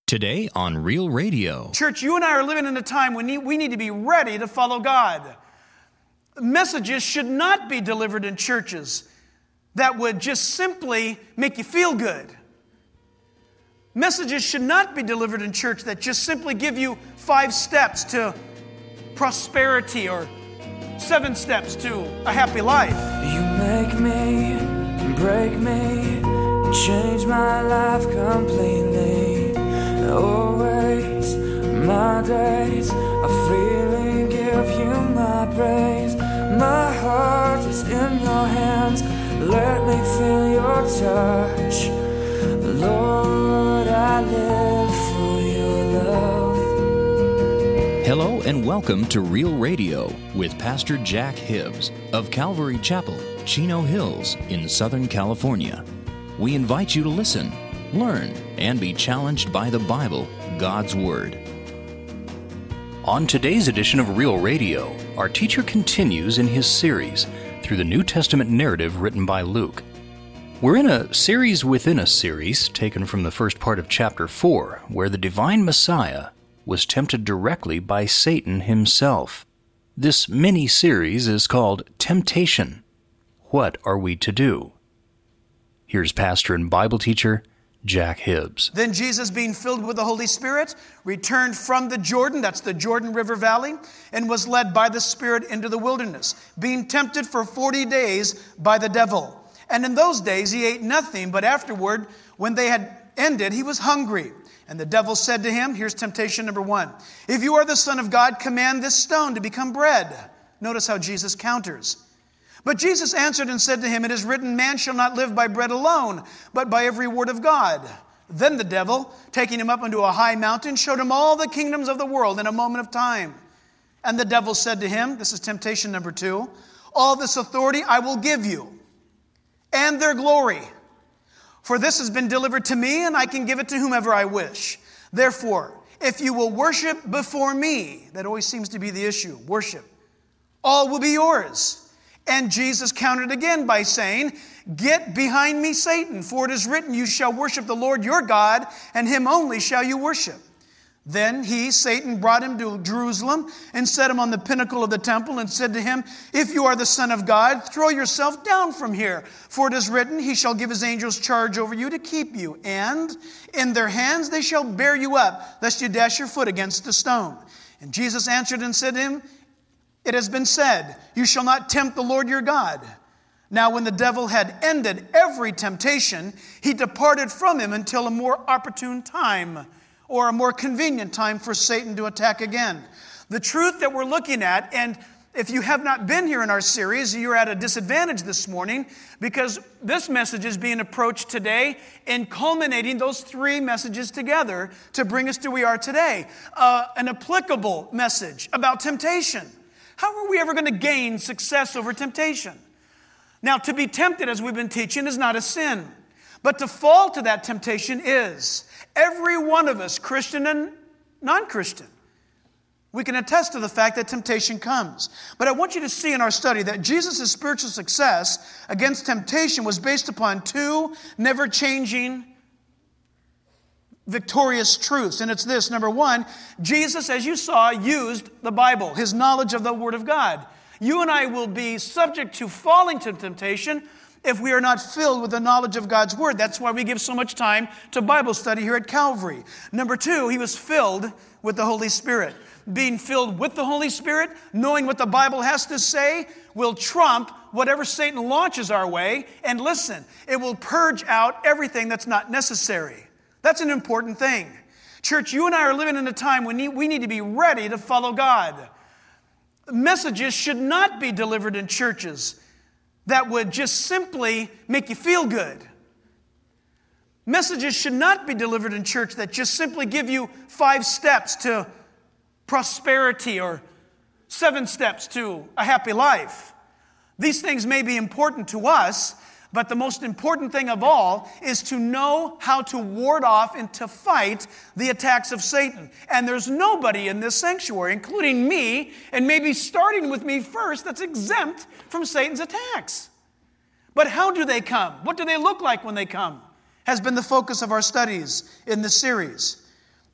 Today on Real Radio. Church, you and I are living in a time when we need to be ready to follow God. Messages should not be delivered in churches that would just simply make you feel good. Messages should not be delivered in church that just simply give you 5 steps to prosperity or 7 steps to a happy life. You make me, break me, change my life completely. Always, my days I freely give you my praise. My heart is in your hands. Let me feel your touch. Lord, I live for your love. Hello and welcome to Real Radio with Pastor Jack Hibbs of Calvary Chapel, Chino Hills in Southern California. We invite you to listen, learn, and be challenged by the Bible, God's Word. On today's edition of Real Radio, our teacher continues in his series through the New Testament narrative written by Luke. We're in a series within a series taken from the first part of chapter 4, where the divine Messiah was tempted directly by Satan himself. This mini-series is called Temptation. What are we to do? Here's pastor and Bible teacher Jack Hibbs. Then Jesus, being filled with the Holy Spirit, returned from the Jordan, that's the Jordan River Valley, and was led by the Spirit into the wilderness, being tempted for 40 days by the devil. And in those days he ate nothing, but afterward, when they had ended, he was hungry. And the devil said to him, here's temptation number 1, if you are the Son of God, command this stone to become bread. Notice how Jesus counters. But Jesus answered and said to him, it is written, man shall not live by bread alone, but by every word of God. Then the devil, taking him up into a high mountain, showed him all the kingdoms of the world in a moment of time. And the devil said to him, this is temptation number 2, all this authority I will give you, and their glory. For this has been delivered to me, and I can give it to whomever I wish. Therefore, if you will worship before me, that always seems to be the issue, worship, all will be yours. And Jesus countered again by saying, get behind me, Satan, for it is written, you shall worship the Lord your God, and him only shall you worship. Then he, Satan, brought him to Jerusalem and set him on the pinnacle of the temple and said to him, if you are the Son of God, throw yourself down from here. For it is written, he shall give his angels charge over you to keep you. And in their hands they shall bear you up, lest you dash your foot against a stone. And Jesus answered and said to him, it has been said, you shall not tempt the Lord your God. Now when the devil had ended every temptation, he departed from him until a more opportune time, or a more convenient time for Satan to attack again. The truth that we're looking at, and if you have not been here in our series, you're at a disadvantage this morning, because this message is being approached today and culminating those 3 messages together to bring us to where we are today. An applicable message about temptation. How are we ever going to gain success over temptation? Now, to be tempted, as we've been teaching, is not a sin. But to fall to that temptation is. Every one of us, Christian and non-Christian, we can attest to the fact that temptation comes. But I want you to see in our study that Jesus' spiritual success against temptation was based upon 2 never-changing victorious truths. And it's this. Number 1, Jesus, as you saw, used the Bible, his knowledge of the Word of God. You and I will be subject to falling to temptation if we are not filled with the knowledge of God's Word. That's why we give so much time to Bible study here at Calvary. Number 2, he was filled with the Holy Spirit. Being filled with the Holy Spirit, knowing what the Bible has to say, will trump whatever Satan launches our way. And listen, it will purge out everything that's not necessary. That's an important thing. Church, you and I are living in a time when we need to be ready to follow God. Messages should not be delivered in churches that would just simply make you feel good. Messages should not be delivered in church that just simply give you 5 steps to prosperity or 7 steps to a happy life. These things may be important to us, but the most important thing of all is to know how to ward off and to fight the attacks of Satan. And there's nobody in this sanctuary, including me, and maybe starting with me first, that's exempt from Satan's attacks. But how do they come? What do they look like when they come? Has been the focus of our studies in this series.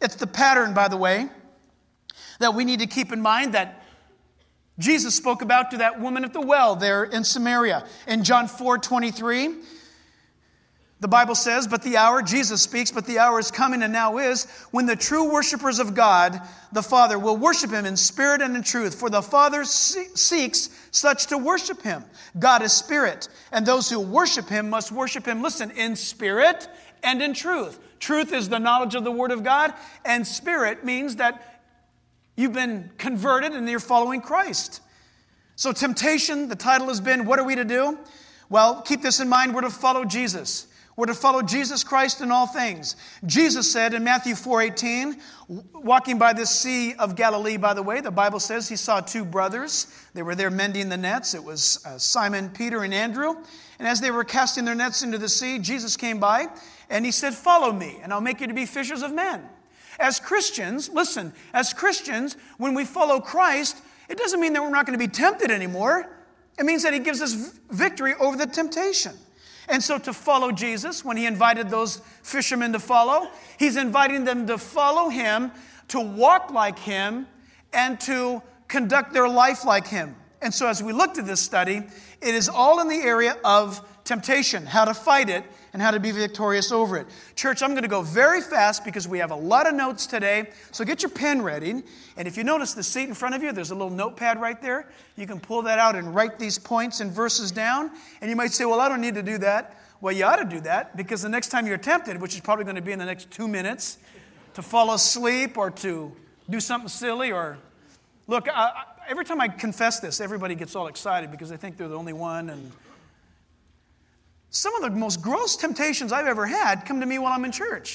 It's the pattern, by the way, that we need to keep in mind that Jesus spoke about to that woman at the well there in Samaria. In John 4:23, the Bible says, but the hour, Jesus speaks, but the hour is coming and now is, when the true worshipers of God, the Father, will worship Him in spirit and in truth. For the Father seeks such to worship Him. God is spirit, and those who worship Him must worship Him, listen, in spirit and in truth. Truth is the knowledge of the Word of God, and spirit means that you've been converted and you're following Christ. So temptation, the title has been, what are we to do? Well, keep this in mind, we're to follow Jesus. We're to follow Jesus Christ in all things. Jesus said in Matthew 4:18, walking by the Sea of Galilee, by the way, the Bible says He saw two brothers. They were there mending the nets. It was Simon, Peter, and Andrew. And as they were casting their nets into the sea, Jesus came by and He said, follow me, and I'll make you to be fishers of men. As Christians, listen, as Christians, when we follow Christ, it doesn't mean that we're not going to be tempted anymore. It means that He gives us victory over the temptation. And so to follow Jesus, when He invited those fishermen to follow, He's inviting them to follow Him, to walk like Him, and to conduct their life like Him. And so as we looked at this study, it is all in the area of temptation, how to fight it, and how to be victorious over it. Church, I'm going to go very fast because we have a lot of notes today. So get your pen ready. And if you notice the seat in front of you, there's a little notepad right there. You can pull that out and write these points and verses down. And you might say, well, I don't need to do that. Well, you ought to do that because the next time you're tempted, which is probably going to be in the next 2 minutes, to fall asleep or to do something silly or... Look, every time I confess this, everybody gets all excited because they think they're the only one. And some of the most gross temptations I've ever had come to me while I'm in church.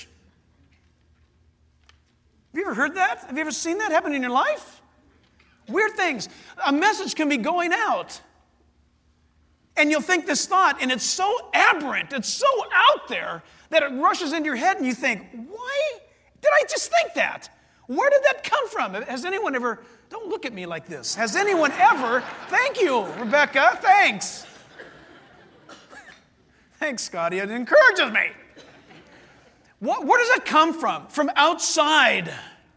Have you ever heard that? Have you ever seen that happen in your life? Weird things. A message can be going out, and you'll think this thought, and it's so aberrant, it's so out there, that it rushes into your head, and you think, why did I just think that? Where did that come from? Has anyone ever... Don't look at me like this. Has anyone ever... Thank you, Rebecca. Thanks. Thanks, Scotty. It encourages me. Where does it come from? From outside.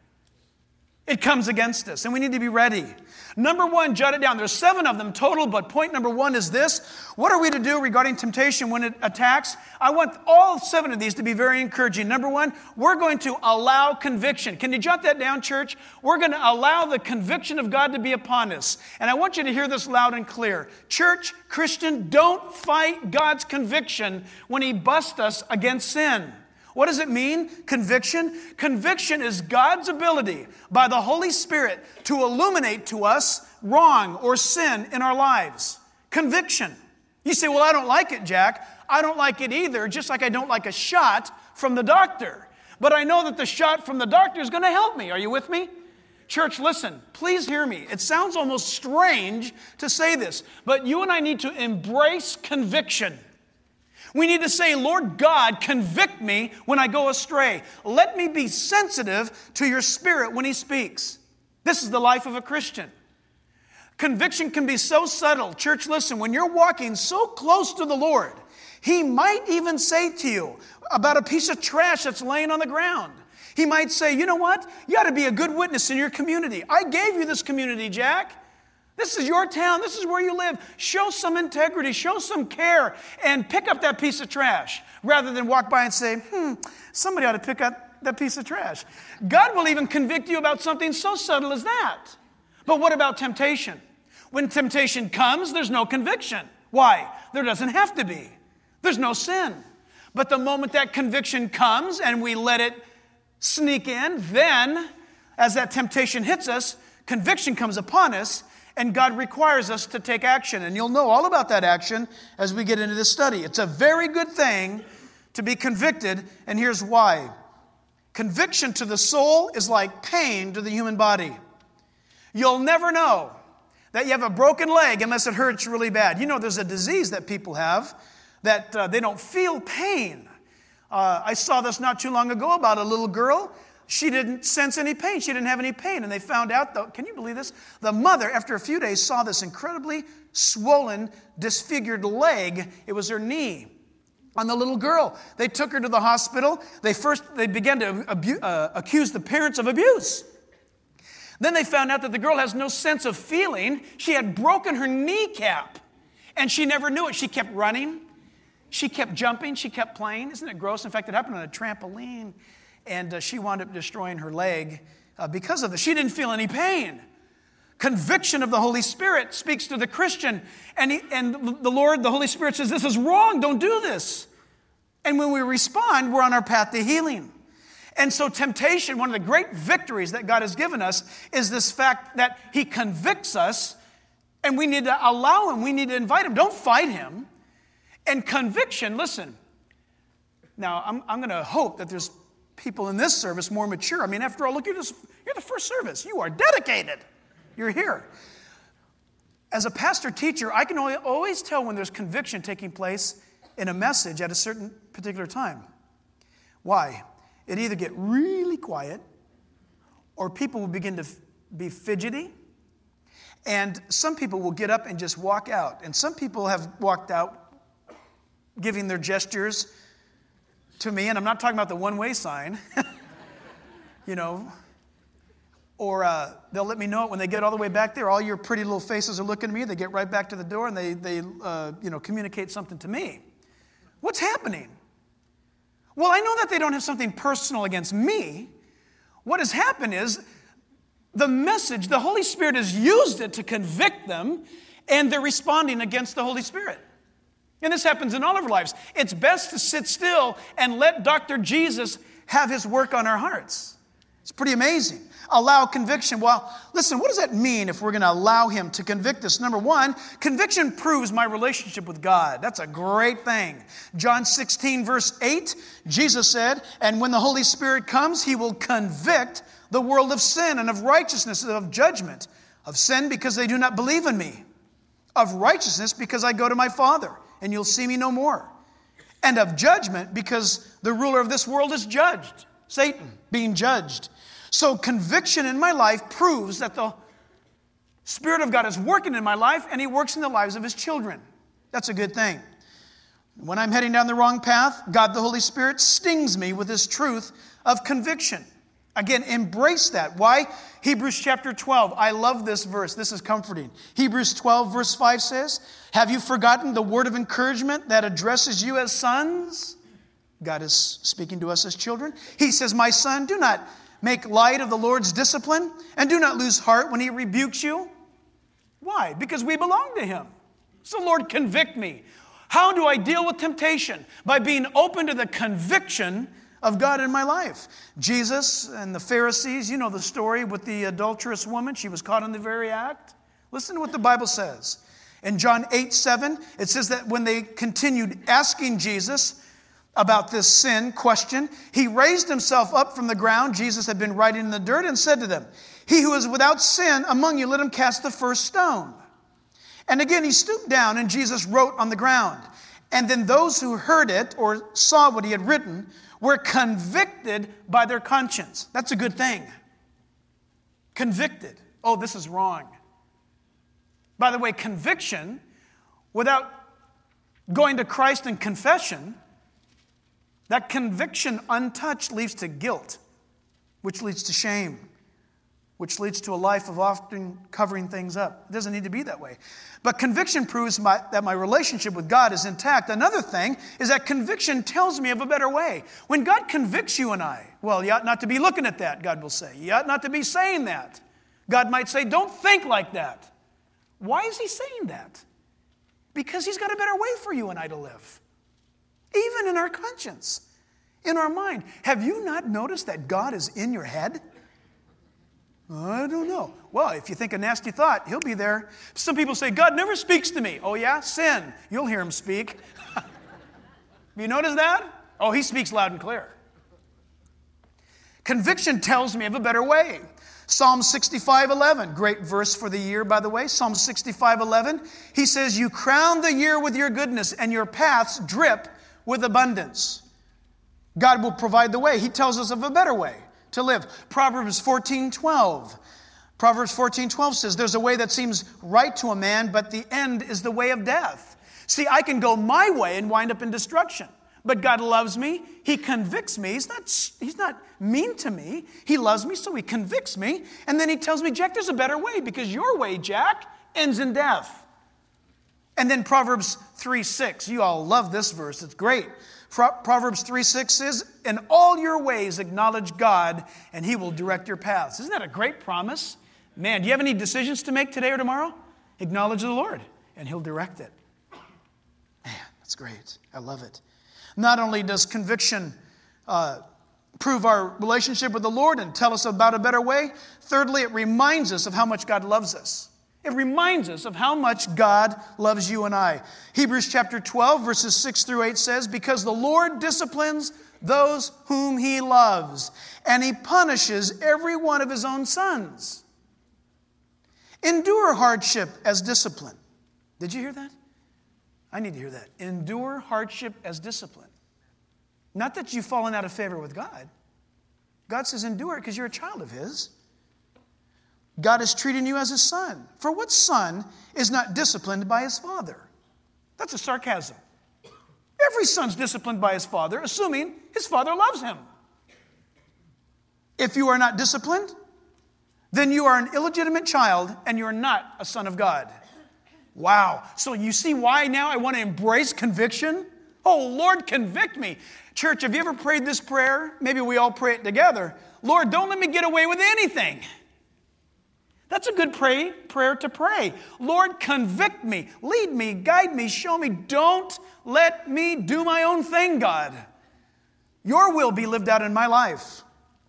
It comes against us, and we need to be ready. Number one, jot it down. There's 7 of them total, but point number 1 is this. What are we to do regarding temptation when it attacks? I want all 7 of these to be very encouraging. Number 1, we're going to allow conviction. Can you jot that down, church? We're going to allow the conviction of God to be upon us. And I want you to hear this loud and clear. Church, Christian, don't fight God's conviction when He busts us against sin. What does it mean, conviction? Conviction is God's ability by the Holy Spirit to illuminate to us wrong or sin in our lives. Conviction. You say, well, I don't like it, Jack. I don't like it either, just like I don't like a shot from the doctor. But I know that the shot from the doctor is going to help me. Are you with me? Church, listen, please hear me. It sounds almost strange to say this, but you and I need to embrace conviction. We need to say, Lord God, convict me when I go astray. Let me be sensitive to your Spirit when He speaks. This is the life of a Christian. Conviction can be so subtle. Church, listen, when you're walking so close to the Lord, He might even say to you about a piece of trash that's laying on the ground. He might say, you know what? You ought to be a good witness in your community. I gave you this community, Jack. This is your town. This is where you live. Show some integrity. Show some care and pick up that piece of trash rather than walk by and say, somebody ought to pick up that piece of trash. God will even convict you about something so subtle as that. But what about temptation? When temptation comes, there's no conviction. Why? There doesn't have to be. There's no sin. But the moment that conviction comes and we let it sneak in, then as that temptation hits us, conviction comes upon us, and God requires us to take action. And you'll know all about that action as we get into this study. It's a very good thing to be convicted, and here's why. Conviction to the soul is like pain to the human body. You'll never know that you have a broken leg unless it hurts really bad. You know, there's a disease that people have that they don't feel pain. I saw this not too long ago about a little girl. She didn't sense any pain. She didn't have any pain. And they found out, though, can you believe this? The mother, after a few days, saw this incredibly swollen, disfigured leg. It was her knee. on the little girl. They took her to the hospital. They began to accuse the parents of abuse. Then they found out that the girl has no sense of feeling. She had broken her kneecap, and she never knew it. She kept running. She kept jumping. She kept playing. Isn't it gross? In fact, it happened on a trampoline, and she wound up destroying her leg because of this. She didn't feel any pain. Conviction of the Holy Spirit speaks to the Christian, and the Lord, the Holy Spirit says, this is wrong, don't do this. And when we respond, we're on our path to healing. And so temptation, one of the great victories that God has given us, is this fact that He convicts us, and we need to allow Him, we need to invite Him. Don't fight Him. And conviction, listen, now I'm going to hope that there's people in this service more mature. I mean, after all, look, you're the first service. You are dedicated. You're here. As a pastor-teacher, I can always tell when there's conviction taking place in a message at a certain particular time. Why? It either get really quiet, or people will begin to be fidgety, and some people will get up and just walk out. And some people have walked out giving their gestures to me, and I'm not talking about the one-way sign, or they'll let me know it when they get all the way back there. All your pretty little faces are looking at me. They get right back to the door, and they communicate something to me. What's happening? Well, I know that they don't have something personal against me. What has happened is the message, the Holy Spirit has used it to convict them, and they're responding against the Holy Spirit. And this happens in all of our lives. It's best to sit still and let Dr. Jesus have His work on our hearts. It's pretty amazing. Allow conviction. Well, listen, what does that mean if we're going to allow Him to convict us? Number one, conviction proves my relationship with God. That's a great thing. John 16, verse 8, Jesus said, and when the Holy Spirit comes, He will convict the world of sin and of righteousness and of judgment. Of sin because they do not believe in me. Of righteousness because I go to my Father and you'll see me no more. And of judgment because the ruler of this world is judged. Satan being judged. So conviction in my life proves that the Spirit of God is working in my life, and He works in the lives of His children. That's a good thing. When I'm heading down the wrong path, God the Holy Spirit stings me with His truth of conviction. Again, embrace that. Why? Hebrews chapter 12. I love this verse. This is comforting. Hebrews 12 verse 5 says, have you forgotten the word of encouragement that addresses you as sons? God is speaking to us as children. He says, my son, do not make light of the Lord's discipline, and do not lose heart when He rebukes you. Why? Because we belong to Him. So Lord, convict me. How do I deal with temptation? By being open to the conviction of God in my life. Jesus and the Pharisees, you know the story with the adulterous woman. She was caught in the very act. Listen to what the Bible says. In John 8:7, it says that when they continued asking Jesus about this sin question, He raised Himself up from the ground. Jesus had been writing in the dirt and said to them, he who is without sin among you, let him cast the first stone. And again, He stooped down and Jesus wrote on the ground. And then those who heard it or saw what He had written were convicted by their conscience. That's a good thing. Convicted. Oh, this is wrong. By the way, conviction without going to Christ in confession, that conviction untouched leads to guilt, which leads to shame, which leads to a life of often covering things up. It doesn't need to be that way. But conviction proves that my relationship with God is intact. Another thing is that conviction tells me of a better way. When God convicts you and I, well, you ought not to be looking at that, God will say. You ought not to be saying that. God might say, don't think like that. Why is He saying that? Because He's got a better way for you and I to live. Even in our conscience, in our mind. Have you not noticed that God is in your head? I don't know. Well, if you think a nasty thought, He'll be there. Some people say, God never speaks to me. Oh yeah? Sin. You'll hear Him speak. Have you noticed that? Oh, He speaks loud and clear. Conviction tells me of a better way. Psalm 65:11, great verse for the year, by the way. Psalm 65:11, he says, you crown the year with your goodness, and your paths drip with abundance. God will provide the way. He tells us of a better way to live. Proverbs 14:12. Proverbs 14:12 says, there's a way that seems right to a man, but the end is the way of death. See, I can go my way and wind up in destruction. But God loves me. He convicts me. He's not mean to me. He loves me, so he convicts me. And then he tells me, Jack, there's a better way, because your way, Jack, ends in death. And then Proverbs 3:6. You all love this verse. It's great. Proverbs 3:6 says, in all your ways acknowledge God, and he will direct your paths. Isn't that a great promise? Man, do you have any decisions to make today or tomorrow? Acknowledge the Lord, and he'll direct it. Man, that's great. I love it. Not only does conviction prove our relationship with the Lord and tell us about a better way, thirdly, it reminds us of how much God loves us. It reminds us of how much God loves you and I. Hebrews chapter 12, verses 6 through 8 says, because the Lord disciplines those whom he loves, and he punishes every one of his own sons. Endure hardship as discipline. Did you hear that? I need to hear that. Endure hardship as discipline. Not that you've fallen out of favor with God. God says endure it because you're a child of his. God is treating you as his son. For what son is not disciplined by his father? That's a sarcasm. Every son's disciplined by his father, assuming his father loves him. If you are not disciplined, then you are an illegitimate child and you're not a son of God. Wow. So you see why now I want to embrace conviction? Oh, Lord, convict me. Church, have you ever prayed this prayer? Maybe we all pray it together. Lord, don't let me get away with anything. That's a good prayer to pray. Lord, convict me, lead me, guide me, show me. Don't let me do my own thing, God. Your will be lived out in my life.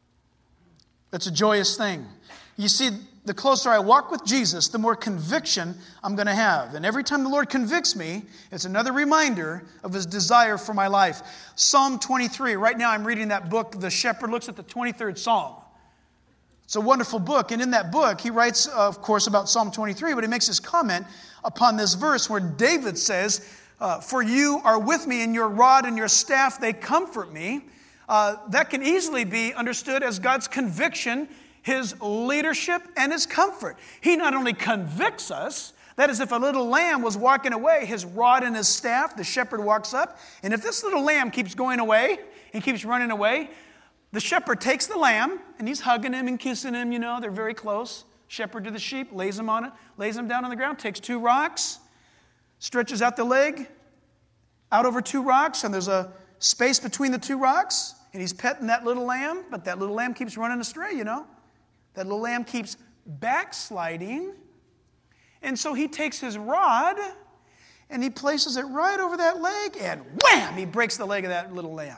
It's a joyous thing. You see, the closer I walk with Jesus, the more conviction I'm going to have. And every time the Lord convicts me, it's another reminder of his desire for my life. Psalm 23. Right now I'm reading that book, The Shepherd Looks at the 23rd Psalm. It's a wonderful book. And in that book, he writes, of course, about Psalm 23, but he makes his comment upon this verse where David says, for you are with me, and your rod and your staff, they comfort me. That can easily be understood as God's conviction, his leadership, and his comfort. He not only convicts us, that is, if a little lamb was walking away, his rod and his staff, the shepherd walks up, and if this little lamb keeps going away and keeps running away, the shepherd takes the lamb, and he's hugging him and kissing him, they're very close. Shepherd to the sheep, lays him down on the ground, takes 2 rocks, stretches out the leg, out over 2 rocks, and there's a space between the 2 rocks, and he's petting that little lamb, but that little lamb keeps running astray, That little lamb keeps backsliding. And so he takes his rod and he places it right over that leg, and wham! He breaks the leg of that little lamb.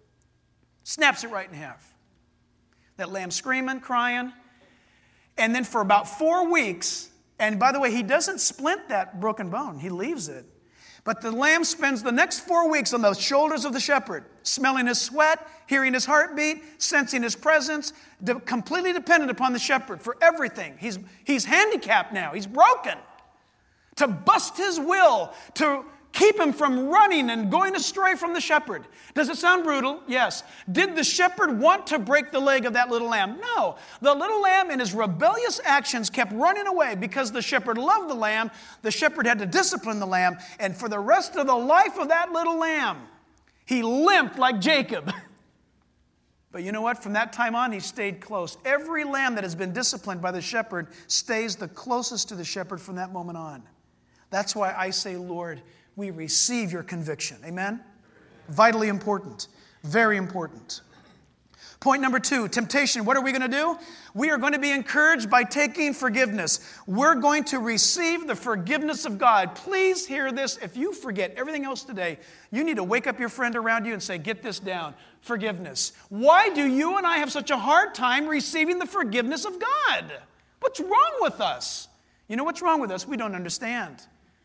Snaps it right in half. That lamb screaming, crying. And then for about 4 weeks, and by the way, he doesn't splint that broken bone. He leaves it. But the lamb spends the next 4 weeks on the shoulders of the shepherd, smelling his sweat, hearing his heartbeat, sensing his presence, completely dependent upon the shepherd for everything. He's handicapped now. He's broken. To bust his will, to keep him from running and going astray from the shepherd. Does it sound brutal? Yes. Did the shepherd want to break the leg of that little lamb? No. The little lamb in his rebellious actions kept running away because the shepherd loved the lamb. The shepherd had to discipline the lamb. And for the rest of the life of that little lamb, he limped like Jacob. But you know what? From that time on, he stayed close. Every lamb that has been disciplined by the shepherd stays the closest to the shepherd from that moment on. That's why I say, Lord, we receive your conviction. Amen? Vitally important. Very important. Point number 2, temptation. What are we going to do? We are going to be encouraged by taking forgiveness. We're going to receive the forgiveness of God. Please hear this. If you forget everything else today, you need to wake up your friend around you and say, get this down. Forgiveness. Why do you and I have such a hard time receiving the forgiveness of God? What's wrong with us? You know what's wrong with us? We don't understand.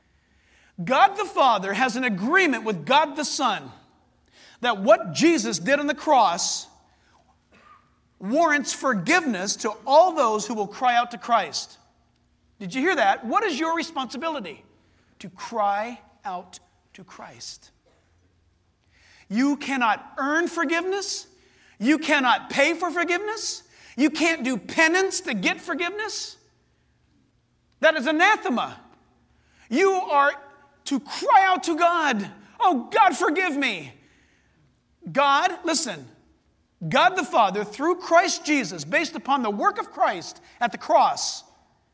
God the Father has an agreement with God the Son that what Jesus did on the cross warrants forgiveness to all those who will cry out to Christ. Did you hear that? What is your responsibility? To cry out to Christ. You cannot earn forgiveness. You cannot pay for forgiveness. You can't do penance to get forgiveness. That is anathema. You are to cry out to God. Oh, God, forgive me. God, listen, God the Father, through Christ Jesus, based upon the work of Christ at the cross,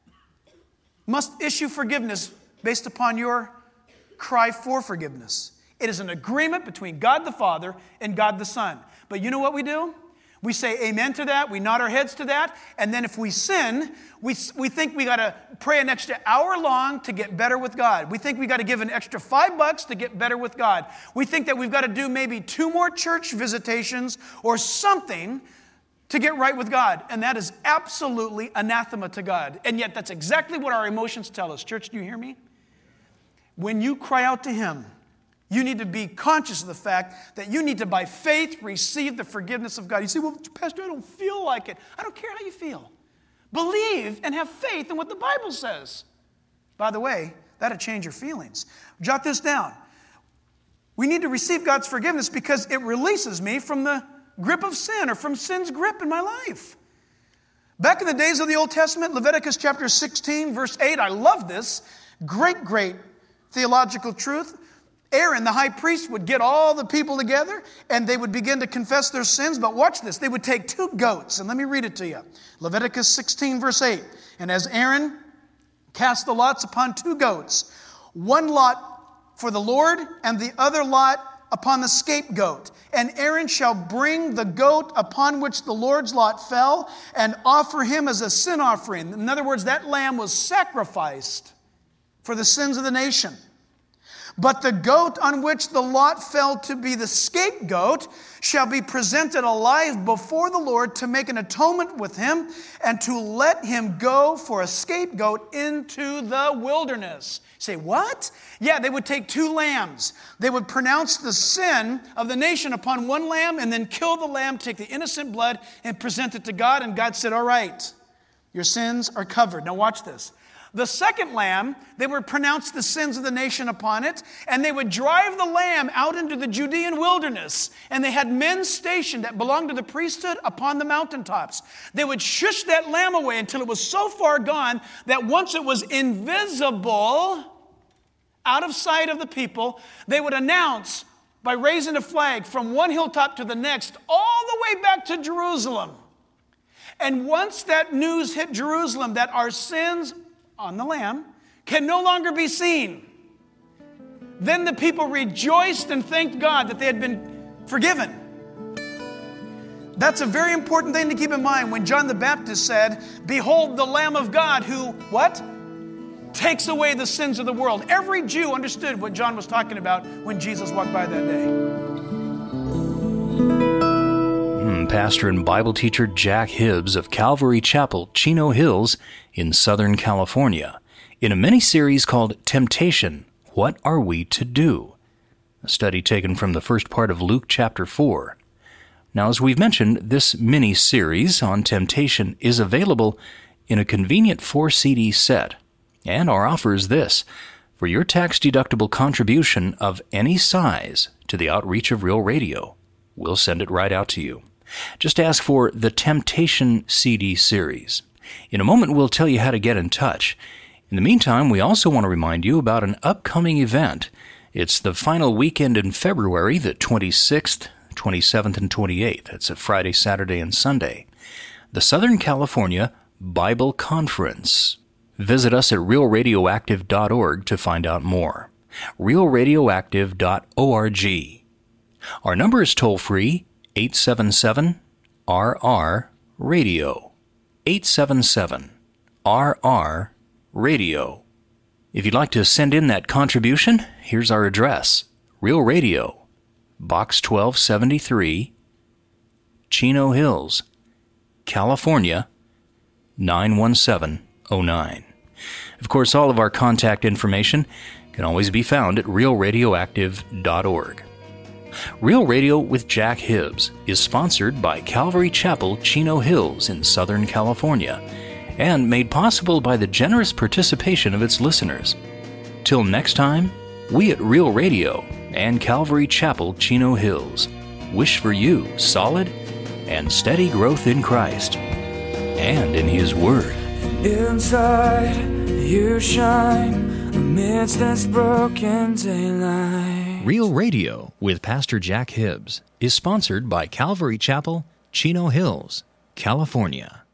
must issue forgiveness based upon your cry for forgiveness. It is an agreement between God the Father and God the Son. But you know what we do? We say amen to that, we nod our heads to that, and then if we sin, we think we got to pray an extra hour long to get better with God. We think we got to give an extra $5 to get better with God. We think that we've got to do maybe 2 more church visitations or something to get right with God. And that is absolutely anathema to God. And yet that's exactly what our emotions tell us. Church, do you hear me? When you cry out to Him, you need to be conscious of the fact that you need to, by faith, receive the forgiveness of God. You say, well, Pastor, I don't feel like it. I don't care how you feel. Believe and have faith in what the Bible says. By the way, that'll change your feelings. Jot this down. We need to receive God's forgiveness because it releases me from the grip of sin or from sin's grip in my life. Back in the days of the Old Testament, Leviticus chapter 16, verse 8, I love this. Great theological truth. Aaron, the high priest, would get all the people together and they would begin to confess their sins. But watch this. They would take 2 goats. And let me read it to you. Leviticus 16, verse 8. And as Aaron cast the lots upon 2 goats, one lot for the Lord and the other lot upon the scapegoat. And Aaron shall bring the goat upon which the Lord's lot fell and offer him as a sin offering. In other words, that lamb was sacrificed for the sins of the nation. But the goat on which the lot fell to be the scapegoat shall be presented alive before the Lord to make an atonement with him and to let him go for a scapegoat into the wilderness. You say, what? Yeah, they would take 2 lambs. They would pronounce the sin of the nation upon one lamb and then kill the lamb, take the innocent blood and present it to God. And God said, all right, your sins are covered. Now watch this. The second lamb, they would pronounce the sins of the nation upon it, and they would drive the lamb out into the Judean wilderness. And they had men stationed that belonged to the priesthood upon the mountaintops. They would shush that lamb away until it was so far gone that once it was invisible, out of sight of the people, they would announce by raising a flag from one hilltop to the next, all the way back to Jerusalem. And once that news hit Jerusalem that our sins on the lamb can no longer be seen, then the people rejoiced and thanked God that they had been forgiven. That's a very important thing to keep in mind when John the Baptist said, behold the Lamb of God who, what? Takes away the sins of the world. Every Jew understood what John was talking about when Jesus walked by that day. Pastor and Bible teacher Jack Hibbs of Calvary Chapel, Chino Hills in Southern California, in a mini-series called Temptation, What Are We to Do? A study taken from the first part of Luke chapter 4. Now, as we've mentioned, this mini-series on temptation is available in a convenient 4-CD set, and our offer is this: for your tax-deductible contribution of any size to the outreach of Real Radio, we'll send it right out to you. Just ask for the Temptation CD series. In a moment, we'll tell you how to get in touch. In the meantime, we also want to remind you about an upcoming event. It's the final weekend in February, the 26th, 27th, and 28th. It's a Friday, Saturday, and Sunday. The Southern California Bible Conference. Visit us at realradioactive.org to find out more. realradioactive.org. Our number is toll-free, 877-RR-RADIO. 877-RR-RADIO. If you'd like to send in that contribution, here's our address. Real Radio, Box 1273, Chino Hills, California, 91709. Of course, all of our contact information can always be found at realradioactive.org. Real Radio with Jack Hibbs is sponsored by Calvary Chapel, Chino Hills in Southern California, and made possible by the generous participation of its listeners. Till next time, we at Real Radio and Calvary Chapel, Chino Hills wish for you solid and steady growth in Christ and in His Word. Inside, you shine amidst this broken daylight. Real Radio with Pastor Jack Hibbs is sponsored by Calvary Chapel, Chino Hills, California.